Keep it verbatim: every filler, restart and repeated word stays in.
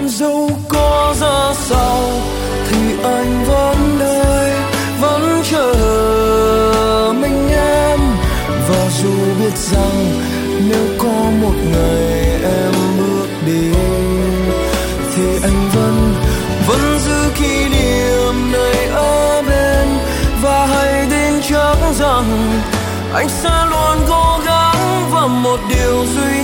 Dẫu có ra sao thì anh vẫn đây, vẫn chờ mình em. Và dù biết rằng nếu có một ngày em bước đi thì anh vẫn vẫn giữ kỷ niệm này ở bên. Và hãy tin chắc rằng anh sẽ luôn cố gắng, và một điều duy